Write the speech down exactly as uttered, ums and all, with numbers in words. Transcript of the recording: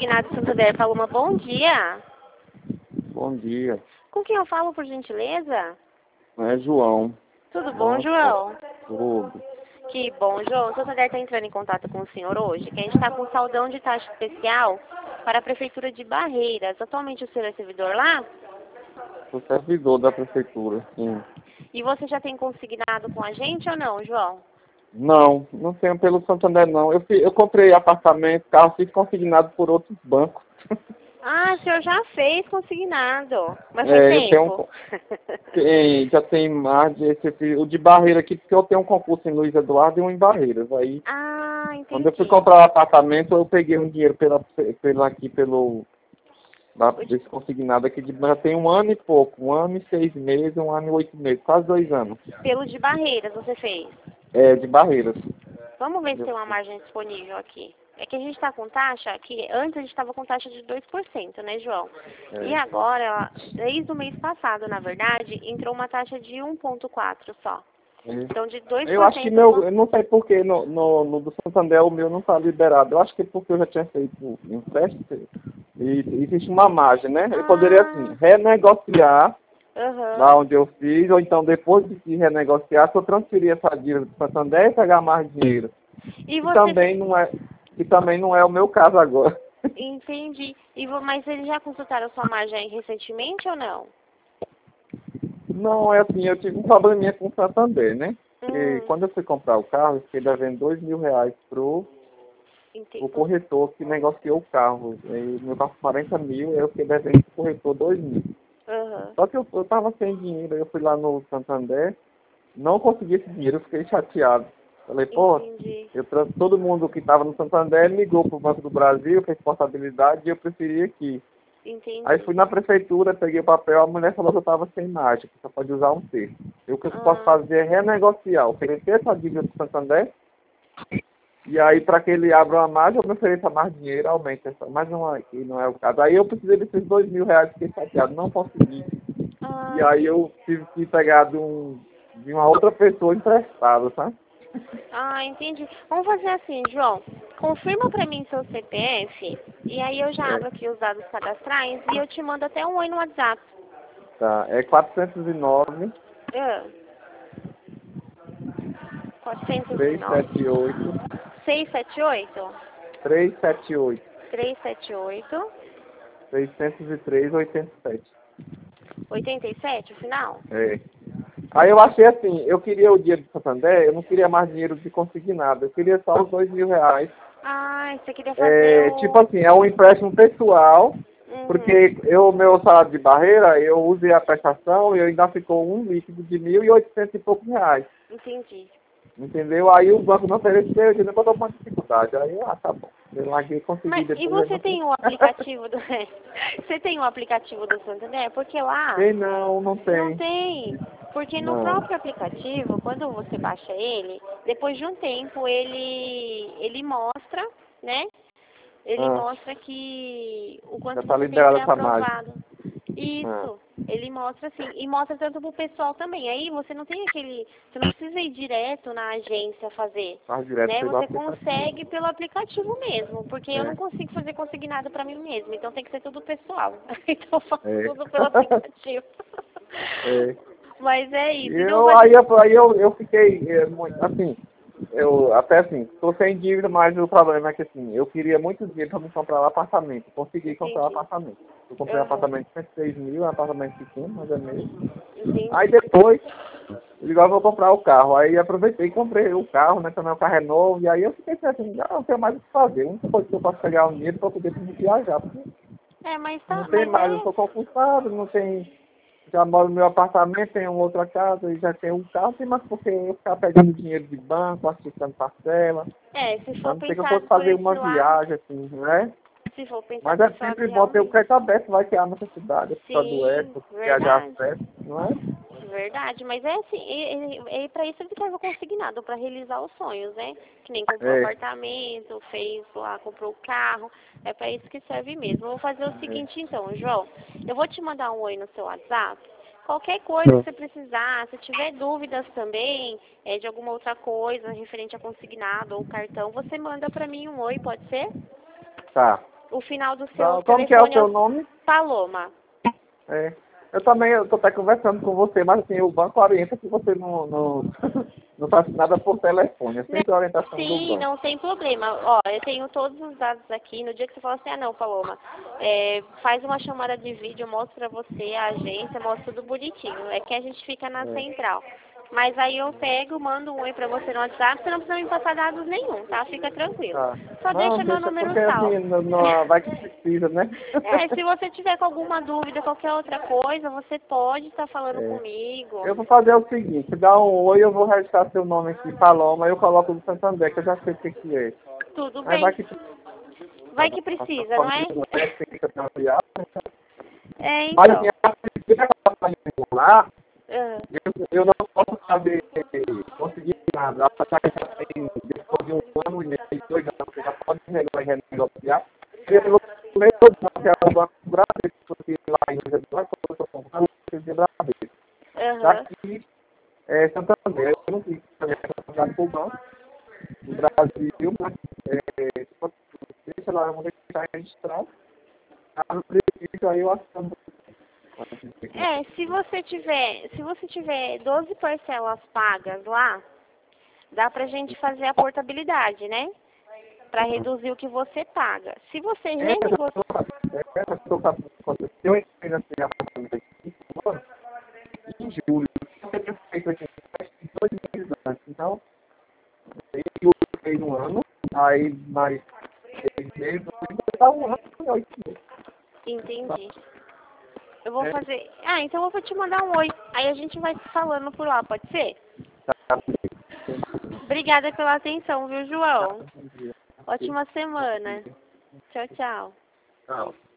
Consignado Santander, Paloma, bom dia. Bom dia. Com quem eu falo, por gentileza? É João. Tudo bom, Nossa, João? tudo. Que bom, João. O Santander está entrando em contato com o senhor hoje, que a gente está com um saldão de taxa especial para a Prefeitura de Barreiras. Atualmente o senhor é servidor lá? Sou servidor da prefeitura, sim. E você já tem consignado com a gente ou não, João? Não, não tenho pelo Santander, não. Eu, fi- eu comprei apartamento, carro, fiz consignado por outros bancos. Ah, o senhor já fez consignado. Mas faz É, eu tenho tempo? um, tem, já tem mais de esse, o de Barreira aqui, porque eu tenho um concurso em Luiz Eduardo e um em Barreiras. Aí, Ah, quando eu fui entendi. comprar o apartamento, eu peguei um dinheiro pela, pela aqui, pelo, da, desse consignado aqui, de, já tem um ano e pouco, um ano e seis meses, um ano e oito meses, quase dois anos. Pelo de Barreiras você fez. É, de Barreiras. Vamos ver se tem uma margem disponível aqui. É que a gente está com taxa, que antes a gente estava com taxa de dois por cento, né, João? É. E agora, desde o mês passado, na verdade, entrou uma taxa de um vírgula quatro só. É. Então, de dois por cento... Eu acho que meu, eu não sei porque no, no, no do Santander o meu não está liberado. Eu acho que é porque eu já tinha feito empréstimo e existe uma margem, né? Eu poderia, assim, Ah, renegociar lá aham. onde eu fiz, ou então depois de renegociar, se eu transferir essa dívida do Santander e pegar mais dinheiro. E Que você... também não é, que também não é o meu caso agora. Entendi. E, vo- mas eles já consultaram sua margem recentemente ou não? Não, é assim, eu tive um probleminha com o Santander, né? Porque Hum, quando eu fui comprar o carro, eu fiquei devendo dois mil reais pro o entendi. corretor que negociou o carro. Aí, meu carro quarenta mil, eu fiquei devendo pro corretor dois mil. Aham. Só que eu, eu tava sem dinheiro, aí eu fui lá no Santander, não consegui esse dinheiro, eu fiquei chateado. Falei, pô, Entendi. eu, tra- todo mundo que estava no Santander ligou pro Banco do Brasil, fez portabilidade e eu preferi aqui. Aí Entendi. fui na prefeitura, peguei o papel, a mulher falou que eu estava sem margem, que só pode usar um terço. E o que eu posso Ah, fazer é renegociar, oferecer essa dívida pro Santander. E aí, para que ele abra uma margem, eu me ofereça mais dinheiro, aumente essa. Mas não, é- não é o caso. Aí eu precisei desses dois mil reais, fiquei chateado, não consegui. ah, E aí entendi. eu tive que pegar de, um, de uma outra pessoa emprestada, sabe? Ah, entendi. Vamos fazer assim, João. Confirma pra mim seu C P F e aí eu já É, abro aqui os dados cadastrais e eu te mando até um oi no WhatsApp. tá. É quatrocentos e nove, Ah, quatrocentos e trezentos e nove, setenta e oito, seiscentos e setenta e oito, trezentos e setenta e oito, trezentos e setenta e oito, seiscentos e três, oitenta e sete. oitenta e sete, o final? É. Aí eu achei assim, eu queria o dinheiro do Santander, eu não queria mais dinheiro de consignado, eu queria só os dois mil reais. Ah, você queria fazer É, tipo o... assim, é um empréstimo pessoal, Uhum, porque eu, meu salário de barreira, eu usei a prestação e eu ainda ficou um líquido de mil e oitocentos e poucos reais. entendi. Entendeu? Aí o banco não ofereceu, eu disse, eu estou com uma dificuldade. Aí eu, ah, tá bom. Eu larguei e consegui Mas e depois. Aí você não foi. tem o aplicativo do... Você tem o aplicativo do Santander? Porque lá Tem não, não não tem. tem, porque no Não. próprio aplicativo, quando você baixa ele, depois de um tempo ele ele mostra, né? Ele Ah, mostra que o já quanto está você tem liberada essa margem. pré-aprovado. Ah, Isso, ele mostra assim, e mostra tanto pro pessoal também. Aí você não tem aquele, você não precisa ir direto na agência fazer, faz direto né? pelo Você aplicativo. consegue pelo aplicativo mesmo, porque eu não É, consigo fazer consignado para mim mesmo, então tem que ser tudo pessoal. Então eu faço é. tudo pelo aplicativo. É. Mas é E isso. Então eu eu, vou aí, te... eu, aí eu, eu fiquei, é, muito, assim, eu até assim, estou sem dívida, mas o problema é que assim, eu queria muito dinheiro para me comprar um apartamento. Consegui comprar um Entendi. apartamento. Eu comprei um Aham. apartamento de cento e seis mil, um apartamento pequeno, mas é mesmo. Aí Entendi. depois, eu digo, ah, vou comprar o carro. Aí aproveitei e comprei o carro, né? Também o carro é novo. E aí eu fiquei assim, ah, não tenho mais o que fazer. A única coisa que eu posso pegar o dinheiro para poder viajar. Porque É, mas não tá, tem mas mais, eu é, sou concursado, não tem. Já moro no meu apartamento, tenho outra casa e já tenho um carro, tem mais porque eu ficar pegando dinheiro de banco, assistendo parcela. é, se A for não ser que eu pensar fosse por fazer esse uma lado, viagem, assim, né? se for pensar Mas por é esse lado, sempre bom ter o realmente. crédito aberto, vai que há necessidade, a pessoa Sim, adoece, viajar verdade. certo, não é? Verdade, mas é assim, e, e, e para isso ele serve o consignado, para realizar os sonhos, né? Que nem comprou É, apartamento, fez lá, comprou o carro, é para isso que serve mesmo. Eu vou fazer o é. seguinte então, João, eu vou te mandar um oi no seu WhatsApp. Qualquer coisa que você precisar, se tiver dúvidas também é, de alguma outra coisa referente a consignado ou cartão, você manda para mim um oi, pode ser? Tá. O final do seu Então, telefone como que é o é seu o nome? Paloma. É. Eu também estou até conversando com você, mas assim, o banco orienta que você não, não, não faça nada por telefone. É Né? sempre a orientação do Sim, banco. não tem problema. Ó, eu tenho todos os dados aqui. No dia que você fala assim, ah não, Paloma, é, faz uma chamada de vídeo, mostra pra você a agência, mostra tudo bonitinho. É que a gente fica na É. central. Mas aí eu pego, mando um oi pra você no WhatsApp, você não precisa me passar dados nenhum, tá? Fica tranquilo. Tá. Só Não, deixa meu deixa número porque assim, salvo. não, não, vai que precisa, né? É, se você tiver com alguma dúvida, qualquer outra coisa, você pode estar falando É. comigo. Eu vou fazer o seguinte, dá um oi, eu vou registrar seu nome aqui, Paloma, eu coloco no Santander, que eu já sei o que que é. Tudo Aí vai bem. que Vai que precisa, não é? É, Olha, assim, então. lá, Ah, eu, eu não posso saber conseguir nada. Ela já tem, depois de um ano e meio, dois anos, você já pode renegociar. Pelo meu banco, que é o Banco do Brasil, porque lá em Rio de Janeiro, eu estou comprando o Brasil. aham. Daqui, é Santander, eu não fiz também a com o banco do Brasil, mas é, deixa lá, eu vou deixar registrado. Caso precise, aí eu assino. É, se você tiver, se você tiver doze parcelas pagas lá, dá pra gente fazer a portabilidade, né? Pra reduzir o que você paga. Se você É, eu já renegociar, estou é, eu estou aconteceu. Eu entrei nesse apartamento aqui em julho. Eu tinha feito aqui dois meses antes. Então, eu fez um ano, aí mais seis meses, eu estava um ano e oito meses. entendi. Eu vou É, fazer. Ah, então eu vou te mandar um oi. Aí a gente vai se falando por lá, pode ser? tá, Obrigada pela atenção, viu, tá, João? bom dia. Ótima semana. Tchau, tchau. Tchau.